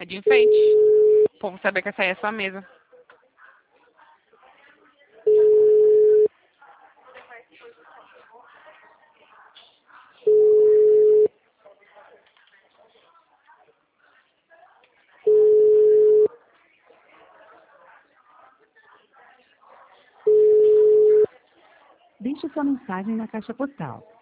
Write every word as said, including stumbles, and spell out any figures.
É de enfeite. O povo saber que essa aí é a sua mesa. Deixe sua mensagem na caixa postal.